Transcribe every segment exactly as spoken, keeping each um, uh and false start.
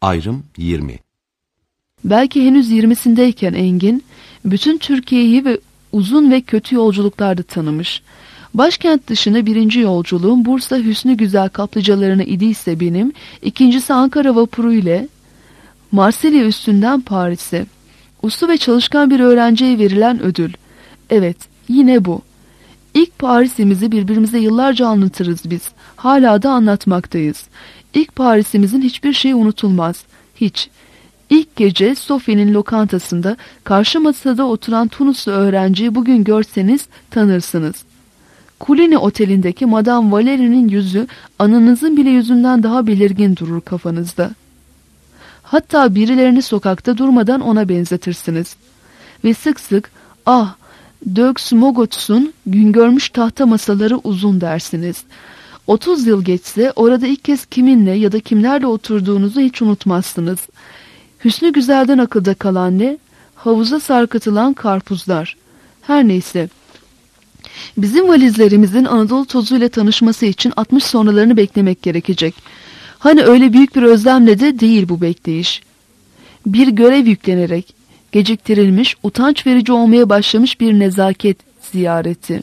Ayrım yirmi. Belki henüz yirmisindeyken Engin, bütün Türkiye'yi ve uzun ve kötü yolculuklarda tanımış. Başkent dışına birinci yolculuğum Bursa Hüsnü Güzel kaplıcalarına idiyse benim, ikincisi Ankara vapuru ile Marsilya üstünden Paris'e. Uslu ve çalışkan bir öğrenciye verilen ödül. Evet, yine bu. İlk Paris'imizi birbirimize yıllarca anlatırız biz. Hala da anlatmaktayız. İlk Paris'imizin hiçbir şey unutulmaz. Hiç. İlk gece Sofi'nin lokantasında karşı masada oturan Tunuslu öğrenciyi bugün görseniz tanırsınız. Kulini Oteli'ndeki Madame Valerie'nin yüzü ananızın bile yüzünden daha belirgin durur kafanızda. Hatta birilerini sokakta durmadan ona benzetirsiniz. Ve sık sık ah Döks Mogots'un gün görmüş tahta masaları uzun dersiniz. otuz yıl geçse orada ilk kez kiminle ya da kimlerle oturduğunuzu hiç unutmazsınız. Hüsnü Güzel'den akılda kalan ne? Havuza sarkıtılan karpuzlar. Her neyse. Bizim valizlerimizin Anadolu tozuyla tanışması için altmış sonralarını beklemek gerekecek. Hani öyle büyük bir özlemle de değil bu bekleyiş. Bir görev yüklenerek, geciktirilmiş, utanç verici olmaya başlamış bir nezaket ziyareti.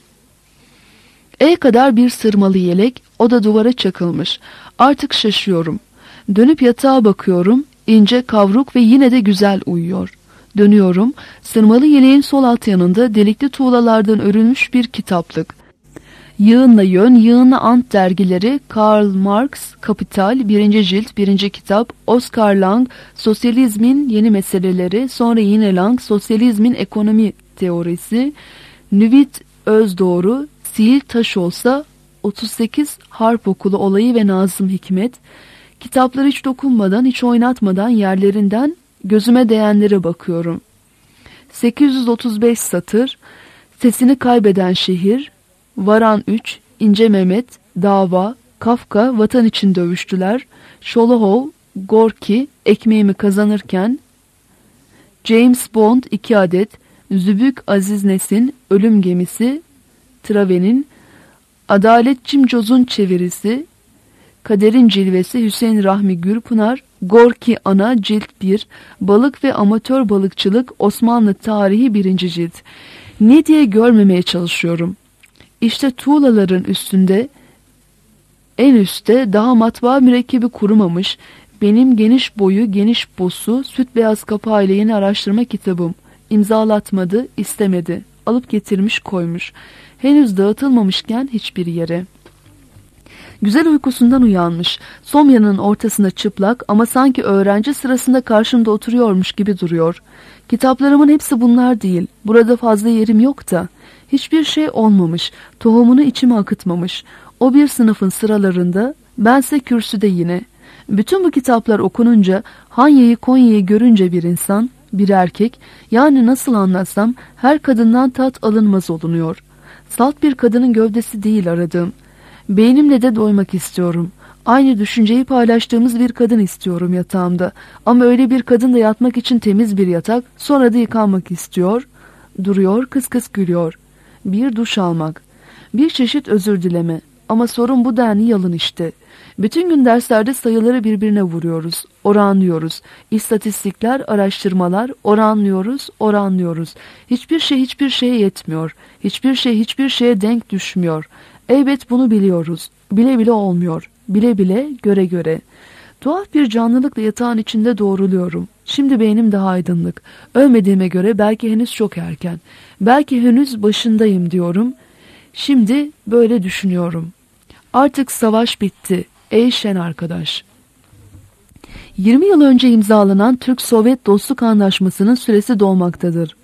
El kadar bir sırmalı yelek, o da duvara çakılmış. Artık şaşıyorum. Dönüp yatağa bakıyorum, ince, kavruk ve yine de güzel uyuyor. Dönüyorum, sırmalı yeleğin sol alt yanında delikli tuğlalardan örülmüş bir kitaplık. Yığınla Yön, Yığınla Ant dergileri, Karl Marx, Kapital, birinci cilt, birinci kitap, Oscar Lang, Sosyalizmin Yeni Meseleleri, sonra yine Lang, Sosyalizmin Ekonomi Teorisi, Nüvit Özdoğru, Sihir Taş Olsa, otuz sekiz Harp Okulu Olayı ve Nazım Hikmet, kitapları hiç dokunmadan, hiç oynatmadan yerlerinden gözüme değenlere bakıyorum. sekiz yüz otuz beş satır, Sesini Kaybeden Şehir, Varan üç, İnce Mehmet, Dava, Kafka, Vatan için Dövüştüler, Şolohov, Gorki, Ekmeğimi Kazanırken, James Bond iki adet, Zübük Aziz Nesin, Ölüm Gemisi, Traven'in, Adalet Cimcoz'un çevirisi, Kaderin Cilvesi Hüseyin Rahmi Gürpınar, Gorki Ana Cilt bir, Balık ve Amatör Balıkçılık Osmanlı Tarihi birinci cilt. Ne diye görmemeye çalışıyorum. İşte tuğlaların üstünde, en üstte daha matbaa mürekkebi kurumamış, benim geniş boyu, geniş bosu, süt beyaz kapağıyla yeni araştırma kitabım. İmzalatmadı, istemedi. Alıp getirmiş koymuş. Henüz dağıtılmamışken hiçbir yere. Güzel uykusundan uyanmış. Somya'nın ortasında çıplak ama sanki öğrenci sırasında karşımda oturuyormuş gibi duruyor. Kitaplarımın hepsi bunlar değil. Burada fazla yerim yok da. Hiçbir şey olmamış. Tohumunu içime akıtmamış. O bir sınıfın sıralarında, bense kürsüde yine. Bütün bu kitaplar okununca, Hanya'yı Konya'yı görünce bir insan, bir erkek, yani nasıl anlatsam her kadından tat alınmaz olunuyor. Salt bir kadının gövdesi değil aradığım. Beynimle de doymak istiyorum. Aynı düşünceyi paylaştığımız bir kadın istiyorum yatağımda. Ama öyle bir kadın da yatmak için temiz bir yatak, sonra da yıkanmak istiyor. Duruyor, kıs kıs gülüyor. Bir duş almak. Bir çeşit özür dileme. Ama sorun bu denli yalın işte. Bütün gün derslerde sayıları birbirine vuruyoruz, oranlıyoruz. İstatistikler, araştırmalar, oranlıyoruz, oranlıyoruz. Hiçbir şey hiçbir şeye yetmiyor. Hiçbir şey hiçbir şeye denk düşmüyor. Elbet bunu biliyoruz. Bile bile olmuyor. Bile bile, göre göre. Tuhaf bir canlılıkla yatağın içinde doğruluyorum. Şimdi beynim daha aydınlık. Ölmediğime göre belki henüz çok erken. Belki henüz başındayım diyorum. Şimdi böyle düşünüyorum. Artık savaş bitti. Ey şen arkadaş. yirmi yıl önce imzalanan Türk-Sovyet Dostluk Anlaşması'nın süresi dolmaktadır.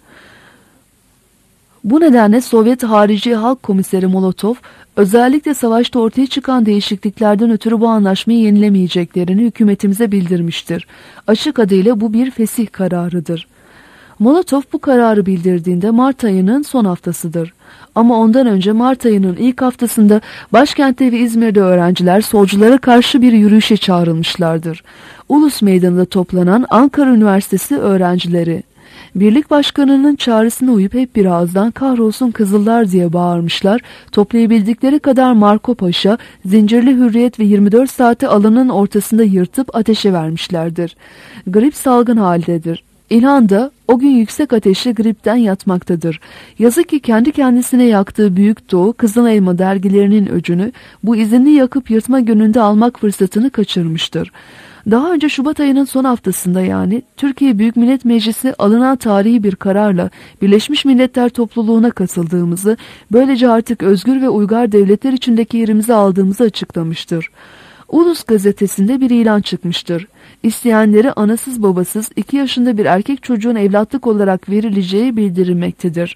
Bu nedenle Sovyet Harici Halk Komiseri Molotov, özellikle savaşta ortaya çıkan değişikliklerden ötürü bu anlaşmayı yenilemeyeceklerini hükümetimize bildirmiştir. Açık adıyla bu bir fesih kararıdır. Molotov bu kararı bildirdiğinde Mart ayının son haftasıdır. Ama ondan önce Mart ayının ilk haftasında başkentte ve İzmir'de öğrenciler solculara karşı bir yürüyüşe çağrılmışlardır. Ulus Meydanı'nda toplanan Ankara Üniversitesi öğrencileri. Birlik başkanının çağrısına uyup hep bir ağızdan kahrolsun Kızıllar diye bağırmışlar. Toplayabildikleri kadar Marco Paşa, zincirli hürriyet ve yirmi dört saati alanın ortasında yırtıp ateşe vermişlerdir. Grip salgın haldedir. İlhan da o gün yüksek ateşli gripten yatmaktadır. Yazık ki kendi kendisine yaktığı Büyük Doğu, Kızıl Elma dergilerinin öcünü bu izinli yakıp yırtma gününde almak fırsatını kaçırmıştır. Daha önce Şubat ayının son haftasında yani Türkiye Büyük Millet Meclisi alınan tarihi bir kararla Birleşmiş Milletler Topluluğu'na katıldığımızı, böylece artık özgür ve uygar devletler içindeki yerimizi aldığımızı açıklamıştır. Ulus gazetesinde bir ilan çıkmıştır. İsteyenleri anasız babasız iki yaşında bir erkek çocuğun evlatlık olarak verileceği bildirilmektedir.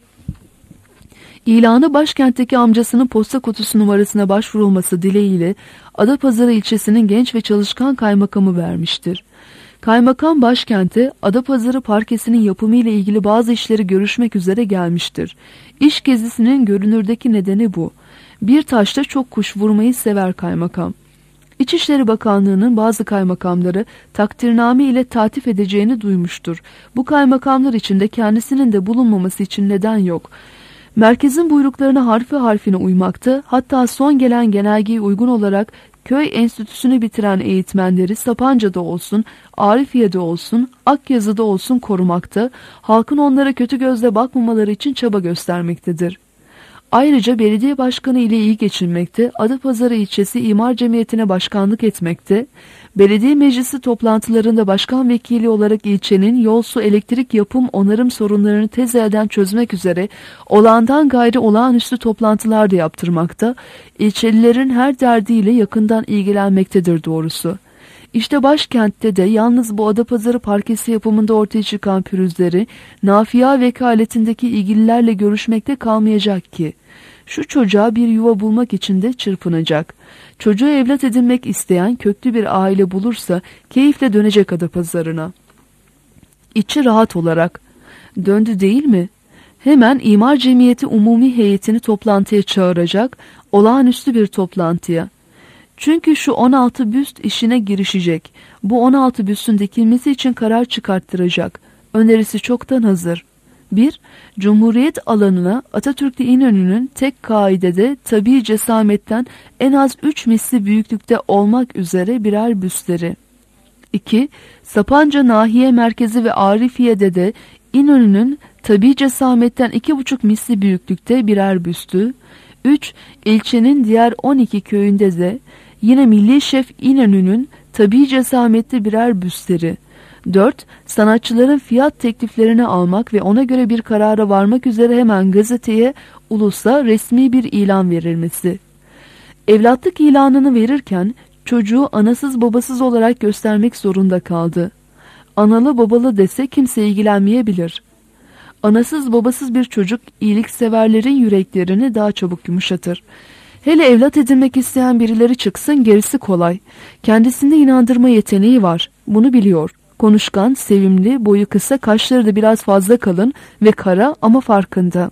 İlanı başkentteki amcasının posta kutusu numarasına başvurulması dileğiyle Adapazarı ilçesinin genç ve çalışkan kaymakamı vermiştir. Kaymakam başkente Adapazarı parkesinin yapımı ile ilgili bazı işleri görüşmek üzere gelmiştir. İş gezisinin görünürdeki nedeni bu. Bir taşta çok kuş vurmayı sever kaymakam. İçişleri Bakanlığı'nın bazı kaymakamları takdirname ile tatif edeceğini duymuştur. Bu kaymakamlar içinde kendisinin de bulunmaması için neden yok. Merkezin buyruklarına harfi harfine uymakta, hatta son gelen genelgeye uygun olarak köy enstitüsünü bitiren eğitmenleri Sapanca'da olsun, Arifiye'de olsun, Akyazı'da olsun korumakta, halkın onlara kötü gözle bakmamaları için çaba göstermektedir. Ayrıca belediye başkanı ile iyi geçinmekte, Adapazarı ilçesi İmar Cemiyeti'ne başkanlık etmekte, belediye meclisi toplantılarında başkan vekili olarak ilçenin yol, su, elektrik, yapım, onarım sorunlarını tez elden çözmek üzere olağandan gayri olağanüstü toplantılar da yaptırmakta, ilçelilerin her derdiyle yakından ilgilenmektedir doğrusu. İşte başkentte de yalnız bu Adapazarı parkesi yapımında ortaya çıkan pürüzleri nafia vekaletindeki ilgililerle görüşmekte kalmayacak ki. Şu çocuğa bir yuva bulmak için de çırpınacak. Çocuğu evlat edinmek isteyen köklü bir aile bulursa keyifle dönecek Adapazarı'na. İçi rahat olarak. Döndü değil mi? Hemen İmar Cemiyeti Umumi Heyetini toplantıya çağıracak, olağanüstü bir toplantıya. Çünkü şu on altı büst işine girişecek. Bu on altı büstün dikilmesi için karar çıkarttıracak. Önerisi çoktan hazır. bir. Cumhuriyet alanına Atatürk'te İnönü'nün tek kaidede tabii cesametten en az üç misli büyüklükte olmak üzere birer büstleri. iki. Sapanca Nahiye Merkezi ve Arifiye'de de İnönü'nün tabii cesametten iki buçuk misli büyüklükte birer büstü. üç. İlçenin diğer on iki köyünde de yine Milli Şef İnönü'nün tabii cesametli birer büstleri. dört. Sanatçıların fiyat tekliflerini almak ve ona göre bir karara varmak üzere hemen gazeteye, ulusa resmi bir ilan verilmesi. Evlatlık ilanını verirken çocuğu anasız babasız olarak göstermek zorunda kaldı. Analı babalı dese kimse ilgilenmeyebilir. Anasız babasız bir çocuk iyilikseverlerin yüreklerini daha çabuk yumuşatır. Hele evlat edinmek isteyen birileri çıksın gerisi kolay. Kendisinde inandırma yeteneği var. Bunu biliyor. Konuşkan, sevimli, boyu kısa, kaşları da biraz fazla kalın ve kara ama farkında.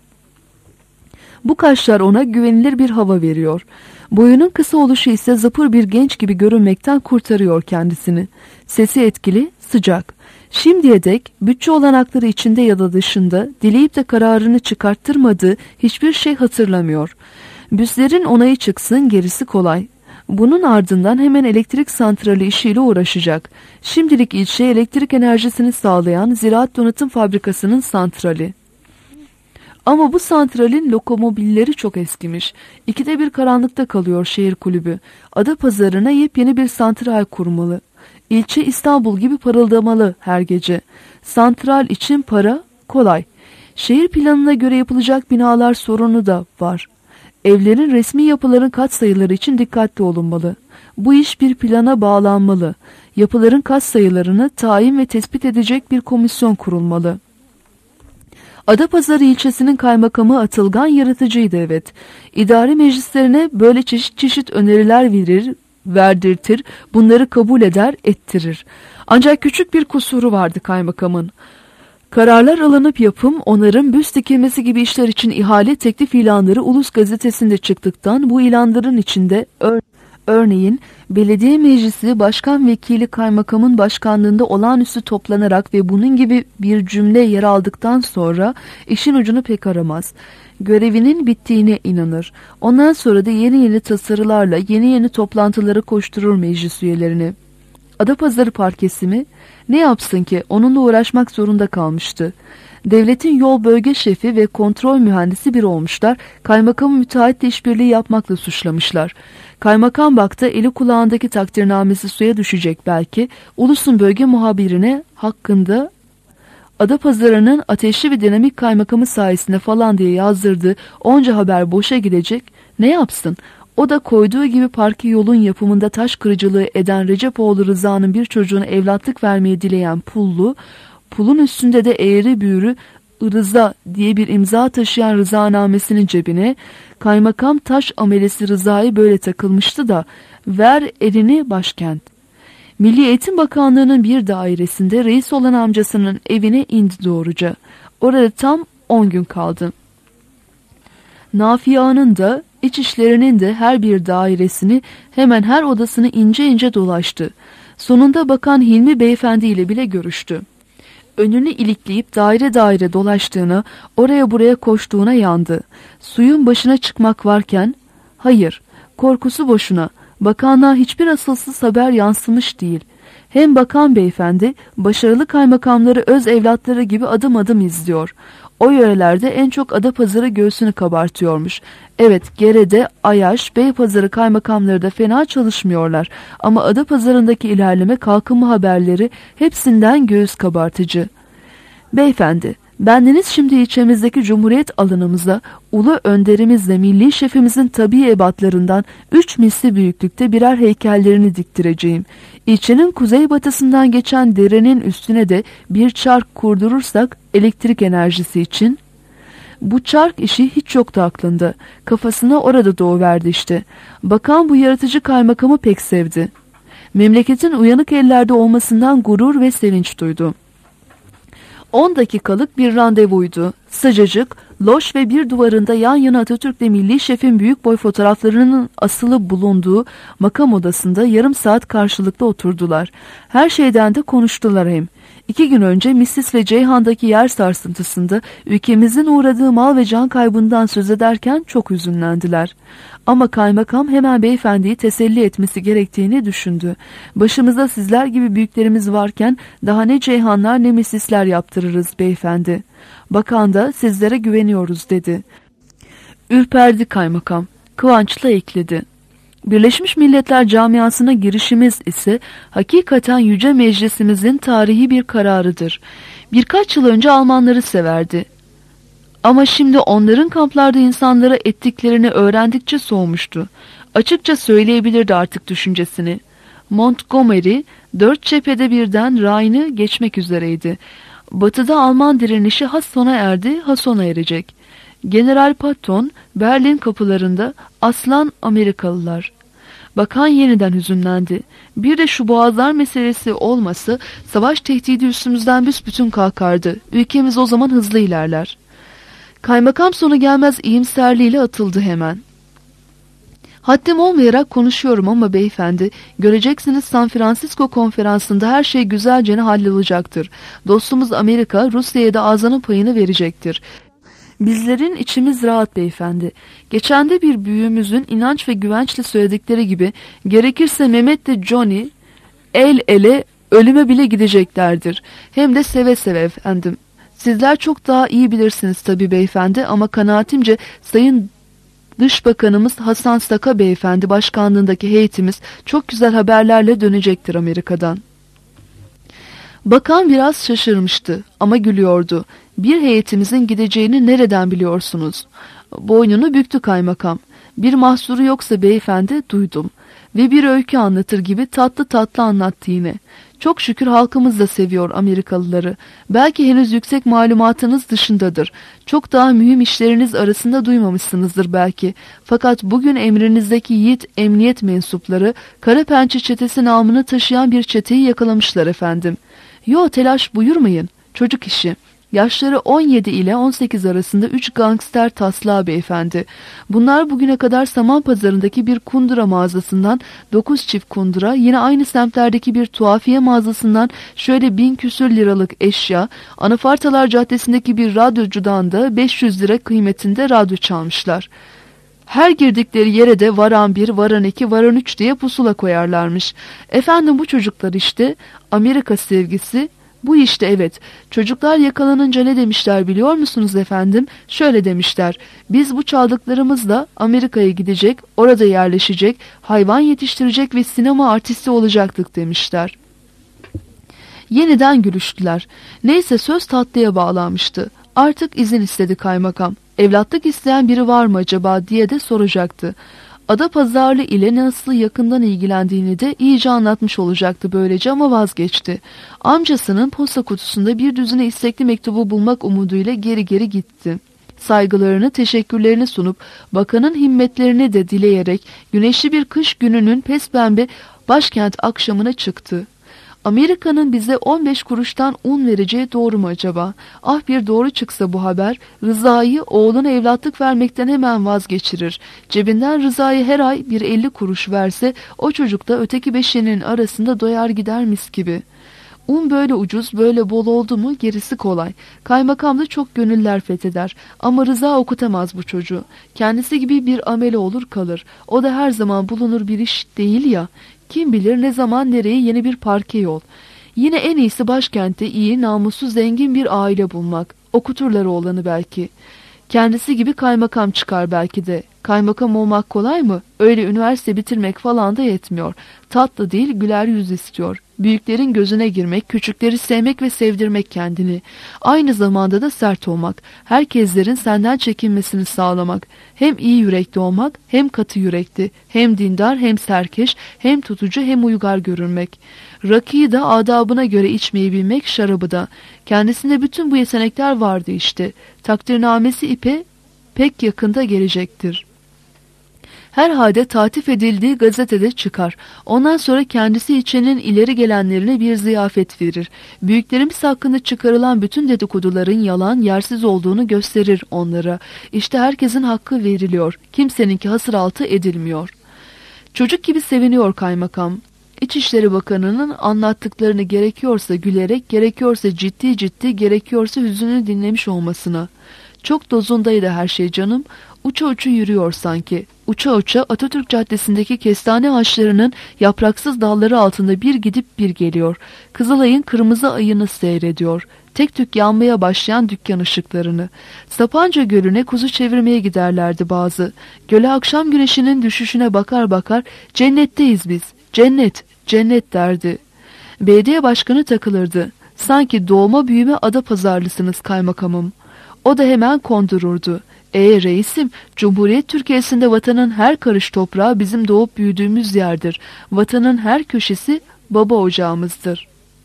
Bu kaşlar ona güvenilir bir hava veriyor. Boyunun kısa oluşu ise zıpır bir genç gibi görünmekten kurtarıyor kendisini. Sesi etkili, sıcak. Şimdiye dek bütçe olanakları içinde ya da dışında dileyip de kararını çıkarttırmadığı hiçbir şey hatırlamıyor. Büslerin onayı çıksın gerisi kolay. Bunun ardından hemen elektrik santrali işiyle uğraşacak. Şimdilik ilçe elektrik enerjisini sağlayan Ziraat Donatım Fabrikası'nın santrali. Ama bu santralin lokomobilleri çok eskimiş. İkide bir karanlıkta kalıyor şehir kulübü. Adapazarı'na yepyeni bir santral kurmalı. İlçe İstanbul gibi parıldamalı her gece. Santral için para kolay. Şehir planına göre yapılacak binalar sorunu da var. Evlerin resmi yapıların katsayıları için dikkatli olunmalı. Bu iş bir plana bağlanmalı. Yapıların katsayılarını tayin ve tespit edecek bir komisyon kurulmalı. Adapazarı ilçesinin kaymakamı Atılgan yaratıcıydı evet. İdare meclislerine böyle çeşit çeşit öneriler verir, verdirtir, bunları kabul eder, ettirir. Ancak küçük bir kusuru vardı kaymakamın. Kararlar alınıp yapım, onarım, büst dikilmesi gibi işler için ihale teklif ilanları Ulus gazetesinde çıktıktan bu ilanların içinde ör Örneğin belediye meclisi başkan vekili kaymakamın başkanlığında olağanüstü toplanarak ve bunun gibi bir cümle yer aldıktan sonra işin ucunu pek aramaz. Görevinin bittiğine inanır. Ondan sonra da yeni yeni tasarılarla yeni yeni toplantılara koşturur meclis üyelerini. Adapazarı parkesi mi? Ne yapsın ki onunla uğraşmak zorunda kalmıştı. Devletin yol bölge şefi ve kontrol mühendisi bir olmuşlar, kaymakamı müteahhitle işbirliği yapmakla suçlamışlar. Kaymakam baktı, eli kulağındaki takdirnamesi suya düşecek belki, ulusun bölge muhabirine hakkında Adapazarı'nın ateşli ve dinamik kaymakamı sayesinde falan diye yazdırdığı onca haber boşa gidecek, ne yapsın? O da koyduğu gibi parki yolun yapımında taş kırıcılığı eden Recepoğlu Rıza'nın bir çocuğuna evlatlık vermeyi dileyen pullu, pulun üstünde de eğri büğrü Rıza diye bir imza taşıyan rızanamesinin cebine kaymakam taş amelesi Rıza'yı böyle takılmıştı da ver elini başkent. Milli Eğitim Bakanlığı'nın bir dairesinde reis olan amcasının evine indi doğruca. Orada tam on gün kaldı. Nafiye Ağa'nın da iç işlerinin de her bir dairesini hemen her odasını ince ince dolaştı. Sonunda Bakan Hilmi Beyefendi ile bile görüştü. Önünü ilikleyip daire daire dolaştığına, oraya buraya koştuğuna yandı. Suyun başına çıkmak varken, hayır, korkusu boşuna, bakanlığa hiçbir asılsız haber yansımış değil. Hem bakan beyefendi, başarılı kaymakamları öz evlatları gibi adım adım izliyor. O yörelerde en çok Adapazarı göğsünü kabartıyormuş. Evet, Gere'de, Ayaş, Beypazarı kaymakamları da fena çalışmıyorlar. Ama Adapazarı'ndaki ilerleme, kalkınma haberleri hepsinden göğüs kabartıcı. Beyefendi, bendeniz şimdi ilçemizdeki Cumhuriyet alanımıza, ulu önderimizle milli şefimizin tabii ebatlarından üç misli büyüklükte birer heykellerini diktireceğim. İlçenin kuzeybatısından geçen derenin üstüne de bir çark kurdurursak elektrik enerjisi için. Bu çark işi hiç yoktu aklında. Kafasına orada doğuverdi işte. Bakan bu yaratıcı kaymakamı pek sevdi. Memleketin uyanık ellerde olmasından gurur ve sevinç duydu. On dakikalık bir randevuydu. Sıcacık, loş ve bir duvarında yan yana Atatürk'le milli şefin büyük boy fotoğraflarının asılı bulunduğu makam odasında yarım saat karşılıklı oturdular. Her şeyden de konuştular hem. İki gün önce Missis ve Ceyhan'daki yer sarsıntısında ülkemizin uğradığı mal ve can kaybından söz ederken çok üzünlendiler. Ama kaymakam hemen beyefendiyi teselli etmesi gerektiğini düşündü. Başımızda sizler gibi büyüklerimiz varken daha ne Ceyhanlar ne Missisler yaptırırız beyefendi. Bakan da sizlere güveniyoruz dedi. Ürperdi kaymakam. Kıvançla ekledi. Birleşmiş Milletler camiasına girişimiz ise hakikaten Yüce Meclisimizin tarihi bir kararıdır. Birkaç yıl önce Almanları severdi. Ama şimdi onların kamplarda insanlara ettiklerini öğrendikçe soğumuştu. Açıkça söyleyebilirdi artık düşüncesini. Montgomery dört cephede birden Rhine'ı geçmek üzereydi. Batıda Alman direnişi ha sona erdi ha sona erecek. General Patton Berlin kapılarında, aslan Amerikalılar. Bakan yeniden hüzünlendi. Bir de şu boğazlar meselesi olması savaş tehdidi üstümüzden büsbütün kalkardı. Ülkemiz o zaman hızlı ilerler. Kaymakam sonu gelmez iyimserliğiyle atıldı hemen. Haddim olmayarak konuşuyorum ama beyefendi, göreceksiniz San Francisco konferansında her şey güzelce hallolacaktır. Dostumuz Amerika, Rusya'ya da ağzının payını verecektir. Bizlerin içimiz rahat beyefendi. Geçen de bir büyüğümüzün inanç ve güvençle söyledikleri gibi, gerekirse Mehmet de Johnny el ele ölüme bile gideceklerdir. Hem de seve seve efendim. Sizler çok daha iyi bilirsiniz tabii beyefendi ama kanaatimce Sayın Dışbakanımız Hasan Saka beyefendi başkanlığındaki heyetimiz çok güzel haberlerle dönecektir Amerika'dan. Bakan biraz şaşırmıştı ama gülüyordu. Bir heyetimizin gideceğini nereden biliyorsunuz? Boynunu büktü kaymakam. Bir mahsuru yoksa beyefendi duydum. Ve bir öykü anlatır gibi tatlı tatlı anlattı yine. Çok şükür halkımız da seviyor Amerikalıları. Belki henüz yüksek malumatınız dışındadır. Çok daha mühim işleriniz arasında duymamışsınızdır belki. Fakat bugün emrinizdeki yiğit emniyet mensupları Kara Pençe çetesi namını taşıyan bir çeteyi yakalamışlar efendim. Yo telaş buyurmayın. Çocuk işi. Yaşları on yedi ile on sekiz arasında üç gangster taslağı beyefendi. Bunlar bugüne kadar saman pazarındaki bir kundura mağazasından dokuz çift kundura, yine aynı semtlerdeki bir tuhafiye mağazasından şöyle bin küsür liralık eşya, Anafartalar Caddesi'ndeki bir radyocudan da beş yüz lira kıymetinde radyo çalmışlar. Her girdikleri yere de varan bir, varan iki, varan üç diye pusula koyarlarmış. Efendim bu çocuklar işte Amerika sevgisi. Bu işte evet. Çocuklar yakalanınca ne demişler biliyor musunuz efendim? Şöyle demişler. Biz bu çaldıklarımızla Amerika'ya gidecek, orada yerleşecek, hayvan yetiştirecek ve sinema artisti olacaktık demişler. Yeniden gülüştüler. Neyse söz tatlıya bağlanmıştı. Artık izin istedi kaymakam. Evlatlık isteyen biri var mı acaba diye de soracaktı. Adapazarlı ile nasıl yakından ilgilendiğini de iyice anlatmış olacaktı böylece ama vazgeçti. Amcasının posta kutusunda bir düzine istekli mektubu bulmak umuduyla geri geri gitti. Saygılarını, teşekkürlerini sunup bakanın himmetlerini de dileyerek güneşli bir kış gününün pespembe başkent akşamına çıktı. Amerika'nın bize on beş kuruştan un vereceği doğru mu acaba? Ah bir doğru çıksa bu haber, Rıza'yı oğluna evlatlık vermekten hemen vazgeçirir. Cebinden Rıza'yı her ay bir elli kuruş verse, o çocuk da öteki beşinin arasında doyar gider mis gibi. Un böyle ucuz, böyle bol oldu mu gerisi kolay. Kaymakam da çok gönüller fetheder. Ama Rıza okutamaz bu çocuğu. Kendisi gibi bir amele olur kalır. O da her zaman bulunur bir iş değil ya. Kim bilir ne zaman nereye yeni bir parke yol. Yine en iyisi başkentte iyi, namuslu, zengin bir aile bulmak. Okuturlar oğlanı belki. Kendisi gibi kaymakam çıkar belki de. Kaymakam olmak kolay mı? Öyle üniversite bitirmek falan da yetmiyor. Tatlı değil, güler yüz istiyor. Büyüklerin gözüne girmek, küçükleri sevmek ve sevdirmek kendini. Aynı zamanda da sert olmak. Herkeslerin senden çekinmesini sağlamak. Hem iyi yürekli olmak, hem katı yürekli. Hem dindar, hem serkeş, hem tutucu, hem uygar görünmek. Rakıyı da adabına göre içmeyi bilmek, şarabı da. Kendisinde bütün bu yetenekler vardı işte. Takdirnamesi ipe pek yakında gelecektir. Herhalde tatif edildiği gazetede çıkar. Ondan sonra kendisi içinin ileri gelenlerine bir ziyafet verir. Büyüklerimiz hakkında çıkarılan bütün dedikoduların yalan, yersiz olduğunu gösterir onlara. İşte herkesin hakkı veriliyor. Kimseninki hasıraltı edilmiyor. Çocuk gibi seviniyor kaymakam. İçişleri Bakanı'nın anlattıklarını gerekiyorsa gülerek, gerekiyorsa ciddi ciddi, gerekiyorsa hüzünlü dinlemiş olmasına. Çok dozundaydı her şey canım. Uça uça yürüyor sanki. Uça uça Atatürk Caddesi'ndeki kestane ağaçlarının yapraksız dalları altında bir gidip bir geliyor. Kızılay'ın kırmızı ayını seyrediyor. Tek tük yanmaya başlayan dükkan ışıklarını. Sapanca Gölü'ne kuzu çevirmeye giderlerdi bazı. Göle akşam güneşinin düşüşüne bakar bakar cennetteyiz biz. Cennet, cennet derdi. Belediye başkanı takılırdı. Sanki doğma büyüme Adapazarlısınız kaymakamım. O da hemen kondururdu. E reisim, Cumhuriyet Türkiye'sinde vatanın her karış toprağı bizim doğup büyüdüğümüz yerdir. Vatanın her köşesi baba ocağımızdır.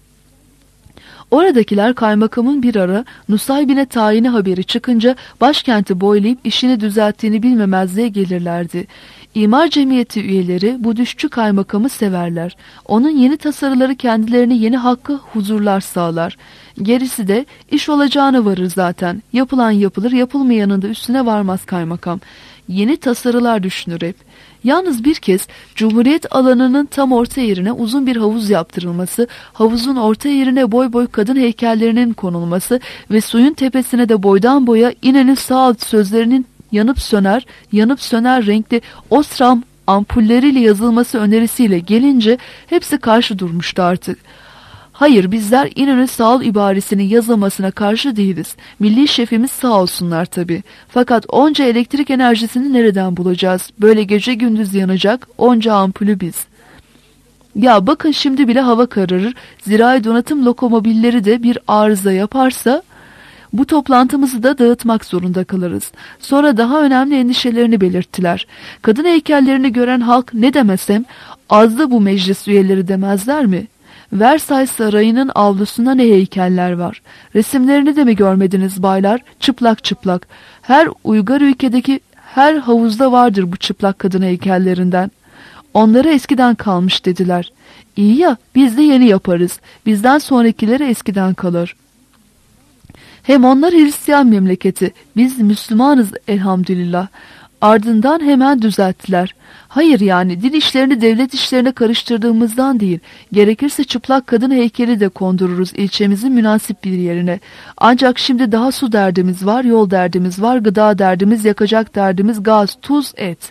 Oradakiler kaymakamın bir ara Nusaybin'e tayini haberi çıkınca başkenti boylayıp işini düzelttiğini bilmemezliğe gelirlerdi. İmar Cemiyeti üyeleri bu düşçü kaymakamı severler. Onun yeni tasarıları kendilerine yeni hakkı, huzurlar sağlar. Gerisi de iş olacağına varır zaten. Yapılan yapılır, yapılmayanın da üstüne varmaz kaymakam. Yeni tasarılar düşünür hep. Yalnız bir kez Cumhuriyet alanının tam orta yerine uzun bir havuz yaptırılması, havuzun orta yerine boy boy kadın heykellerinin konulması ve suyun tepesine de boydan boya İnönü sağ alt sözlerinin yanıp söner, yanıp söner renkli Osram ampulleriyle yazılması önerisiyle gelince hepsi karşı durmuştu artık. Hayır, bizler İnönü sağ ol ibaresinin yazılmasına karşı değiliz. Milli şefimiz sağ olsunlar tabii. Fakat onca elektrik enerjisini nereden bulacağız? Böyle gece gündüz yanacak onca ampulü biz. Ya bakın şimdi bile hava kararır. Zirai donatım lokomobilleri de bir arıza yaparsa bu toplantımızı da dağıtmak zorunda kalırız. Sonra daha önemli endişelerini belirttiler. Kadın heykellerini gören halk ne demesem azdı bu meclis üyeleri demezler mi? Versailles Sarayı'nın avlusunda ne heykeller var. Resimlerini de mi görmediniz baylar? Çıplak çıplak. Her uygar ülkedeki her havuzda vardır bu çıplak kadın heykellerinden. Onlara eskiden kalmış dediler. İyi ya, biz de yeni yaparız. Bizden sonrakilere eskiden kalır. Hem onlar Hristiyan memleketi, biz Müslümanız elhamdülillah. Ardından hemen düzelttiler. Hayır yani din işlerini devlet işlerine karıştırdığımızdan değil, gerekirse çıplak kadın heykeli de kondururuz ilçemizin münasip bir yerine. Ancak şimdi daha su derdimiz var, yol derdimiz var, gıda derdimiz, yakacak derdimiz, gaz, tuz, et.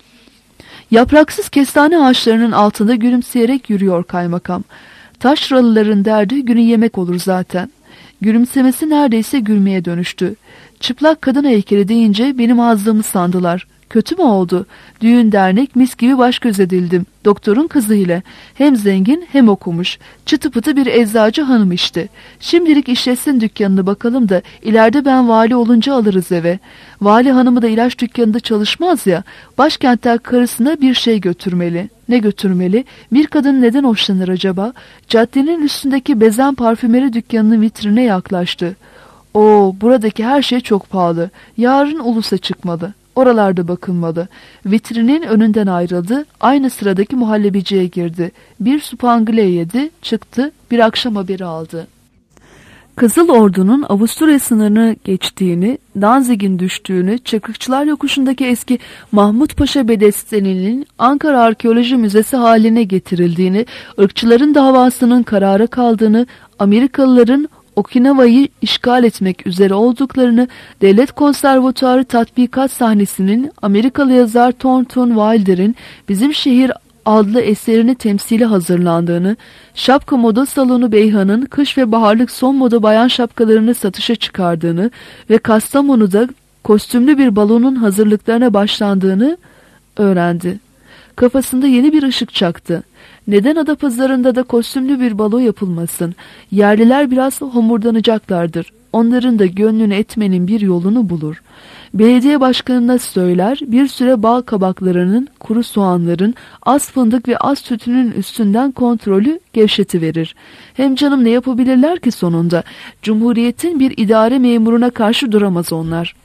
Yapraksız kestane ağaçlarının altında gülümseyerek yürüyor kaymakam. Taşralıların derdi günü yemek olur zaten. Gülümsemesi neredeyse gülmeye dönüştü. Çıplak kadın heykeli deyince benim azdığımı sandılar. Kötü mü oldu? Düğün dernek mis gibi baş göz edildim. Doktorun kızı ile. Hem zengin hem okumuş. Çıtı pıtı bir eczacı hanım işte. Şimdilik işletsin dükkanını bakalım da ileride ben vali olunca alırız eve. Vali hanımı da ilaç dükkanında çalışmaz ya. Başkentten karısına bir şey götürmeli. Ne götürmeli? Bir kadın neden hoşlanır acaba? Caddenin üstündeki bezen parfümeri dükkanının vitrine yaklaştı. Oo, buradaki her şey çok pahalı. Yarın ulusa çıkmalı. Oralarda bakılmalı. Vitrinin önünden ayrıldı. Aynı sıradaki muhallebiciye girdi. Bir supangle yedi, çıktı, bir akşam haberi aldı. Kızıl Ordu'nun Avusturya sınırını geçtiğini, Danzig'in düştüğünü, Çıkıkçılar Yokuşu'ndaki eski Mahmut Paşa Bedesteni'nin Ankara Arkeoloji Müzesi haline getirildiğini, ırkçıların davasının karara kaldığını, Amerikalıların Okinawa'yı işgal etmek üzere olduklarını, Devlet Konservatuarı tatbikat sahnesinin Amerikalı yazar Thornton Wilder'in Bizim Şehir adlı eserini temsili hazırlandığını, Şapka Moda Salonu Beyhan'ın kış ve baharlık son moda bayan şapkalarını satışa çıkardığını ve Kastamonu'da kostümlü bir balonun hazırlıklarına başlandığını öğrendi. Kafasında yeni bir ışık çaktı. Neden Adapazarı'nda da kostümlü bir balo yapılmasın? Yerliler biraz homurdanacaklardır. Onların da gönlünü etmenin bir yolunu bulur. Belediye başkanına söyler, bir süre bal kabaklarının, kuru soğanların, az fındık ve az tütünün üstünden kontrolü gevşetiverir. Hem canım ne yapabilirler ki sonunda? Cumhuriyetin bir idare memuruna karşı duramaz onlar.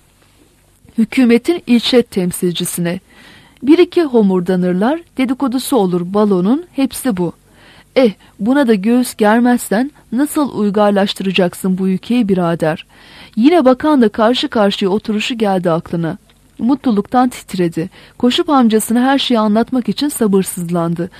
Hükümetin ilçe temsilcisine. Bir iki homurdanırlar, dedikodusu olur balonun, hepsi bu. Eh, buna da göğüs germezsen nasıl uygarlaştıracaksın bu ülkeyi birader? Yine bakan da karşı karşıya oturuşu geldi aklına. Mutluluktan titredi. Koşup amcasına her şeyi anlatmak için sabırsızlandı.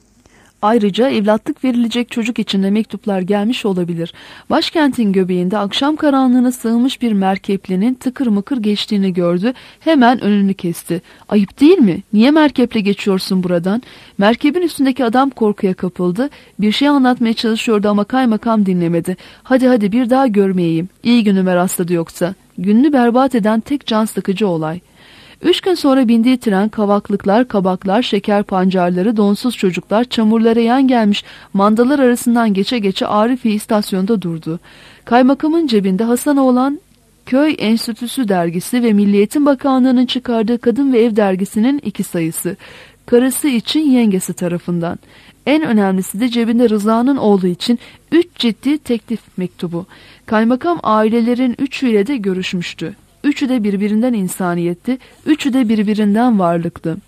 Ayrıca evlatlık verilecek çocuk için de mektuplar gelmiş olabilir. Başkentin göbeğinde akşam karanlığına sığınmış bir merkeplinin tıkır mıkır geçtiğini gördü. Hemen önünü kesti. Ayıp değil mi? Niye merkeple geçiyorsun buradan? Merkebin üstündeki adam korkuya kapıldı. Bir şey anlatmaya çalışıyordu ama kaymakam dinlemedi. Hadi hadi bir daha görmeyeyim. İyi günüme rastladı yoksa. Gününü berbat eden tek can sıkıcı olay. Üç gün sonra bindiği tren kavaklıklar, kabaklar, şeker pancarları, donsuz çocuklar, çamurlara yan gelmiş mandalar arasından geçe geçe Arifiye istasyonda durdu. Kaymakamın cebinde Hasanoğlan Köy Enstitüsü dergisi ve Milliyetin Bakanlığı'nın çıkardığı Kadın ve Ev dergisinin iki sayısı. Karısı için yengesi tarafından. En önemlisi de cebinde Rıza'nın oğlu için üç ciddi teklif mektubu. Kaymakam ailelerin üçüyle de görüşmüştü. Üçü de birbirinden insaniyetti, üçü de birbirinden varlıklı.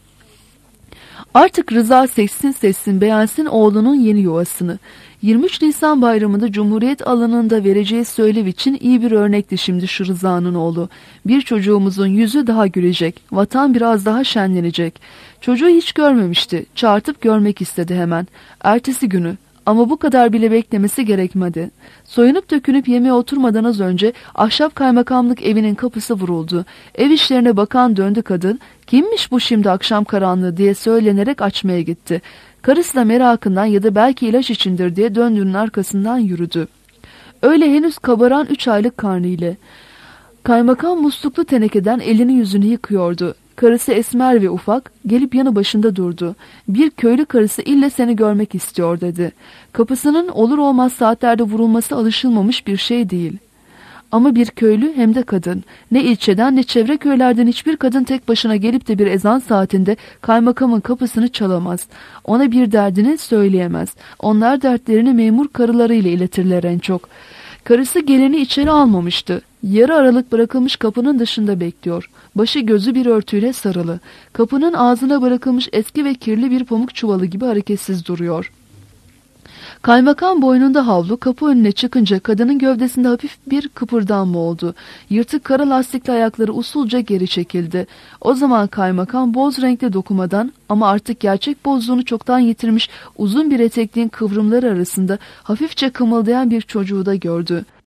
Artık Rıza seçsin seçsin beğensin oğlunun yeni yuvasını. yirmi üç Nisan bayramında Cumhuriyet alanında vereceği söylev için iyi bir örnekti şimdi şu Rıza'nın oğlu. Bir çocuğumuzun yüzü daha gülecek, vatan biraz daha şenlenecek. Çocuğu hiç görmemişti, çağırtıp görmek istedi hemen. Ertesi günü. Ama bu kadar bile beklemesi gerekmedi. Soyunup dökünüp yemeğe oturmadan az önce ahşap kaymakamlık evinin kapısı vuruldu. Ev işlerine bakan döndü kadın. Kimmiş bu şimdi akşam karanlığı diye söylenerek açmaya gitti. Karısı da merakından ya da belki ilaç içindir diye döndüğünün arkasından yürüdü. Öyle henüz kabaran üç aylık karnıyla. Kaymakam musluklu tenekeden elini yüzünü yıkıyordu. Karısı esmer ve ufak, gelip yanı başında durdu. Bir köylü karısı ille seni görmek istiyor dedi. Kapısının olur olmaz saatlerde vurulması alışılmamış bir şey değil. Ama bir köylü hem de kadın. Ne ilçeden ne çevre köylerden hiçbir kadın tek başına gelip de bir ezan saatinde kaymakamın kapısını çalamaz. Ona bir derdini söyleyemez. Onlar dertlerini memur karılarıyla iletirler en çok. Karısı geleni içeri almamıştı. Yarı aralık bırakılmış kapının dışında bekliyor. Başı gözü bir örtüyle sarılı. Kapının ağzına bırakılmış eski ve kirli bir pamuk çuvalı gibi hareketsiz duruyor. Kaymakam boynunda havlu kapı önüne çıkınca kadının gövdesinde hafif bir kıpırdanma oldu. Yırtık kara lastikli ayakları usulca geri çekildi. O zaman kaymakam boz renkli dokumadan ama artık gerçek bozluğunu çoktan yitirmiş uzun bir etekliğin kıvrımları arasında hafifçe kımıldayan bir çocuğu da gördü.